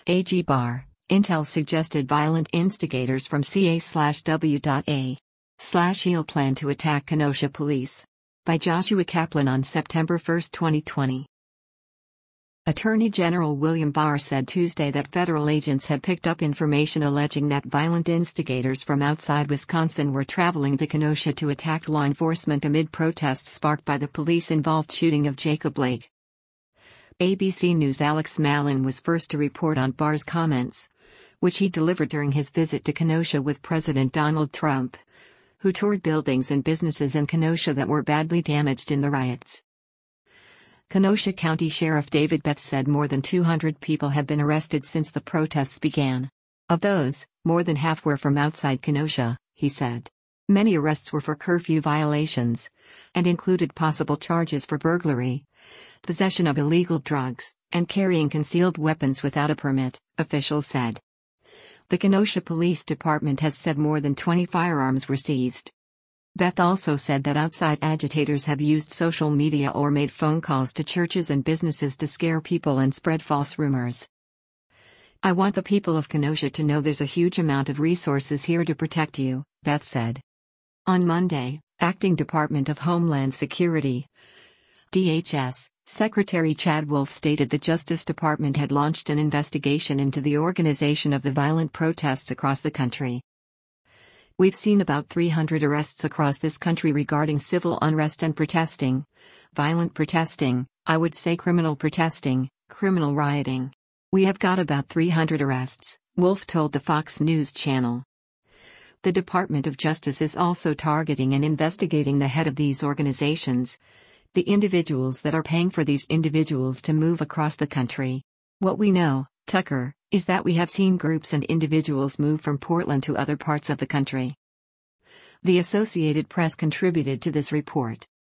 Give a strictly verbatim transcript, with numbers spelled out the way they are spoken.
A G Barr, Intel suggested violent instigators from C A slash W A slash E L plan to attack Kenosha police. By Joshua Kaplan on September first, twenty twenty. Attorney General William Barr said Tuesday that federal agents had picked up information alleging that violent instigators from outside Wisconsin were traveling to Kenosha to attack law enforcement amid protests sparked by the police-involved shooting of Jacob Blake. A B C News' Alex Malin was first to report on Barr's comments, which he delivered during his visit to Kenosha with President Donald Trump, who toured buildings and businesses in Kenosha that were badly damaged in the riots. Kenosha County Sheriff David Beth said more than two hundred people have been arrested since the protests began. Of those, more than half were from outside Kenosha, he said. Many arrests were for curfew violations, and included possible charges for burglary, possession of illegal drugs, and carrying concealed weapons without a permit, officials said. The Kenosha Police Department has said more than twenty firearms were seized. Beth also said that outside agitators have used social media or made phone calls to churches and businesses to scare people and spread false rumors. "I want the people of Kenosha to know there's a huge amount of resources here to protect you," Beth said. On Monday, Acting Department of Homeland Security D H S Secretary Chad Wolf stated the Justice Department had launched an investigation into the organization of the violent protests across the country. "We've seen about three hundred arrests across this country regarding civil unrest and protesting. Violent protesting, I would say criminal protesting, criminal rioting. We have got about three hundred arrests," Wolf told the Fox News channel. The Department of Justice is also targeting and investigating the head of these organizations, the individuals that are paying for these individuals to move across the country. "What we know, Tucker, is that we have seen groups and individuals move from Portland to other parts of the country." The Associated Press contributed to this report.